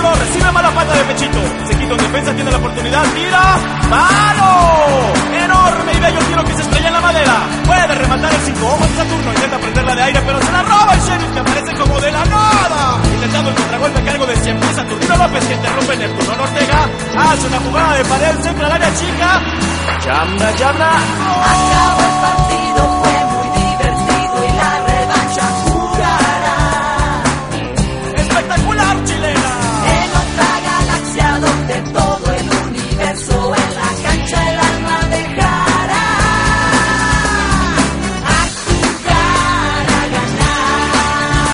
centro, recibe mala pata de pechito. Se quita en defensa, tiene la oportunidad, tira. ¡Palo! Enorme y bello tiro que se estrella en la madera. Puede rematar el 5 ojos de Saturno. Intenta prenderla de aire, pero se la roba el Sheriff, que aparece como de la nada. Intentando el contragolpe a cargo de siempre Saturnino López, que interrumpe Neptuno Ortega. Hace una jugada de pared, centra al área chica. Llama. Acabó el partido.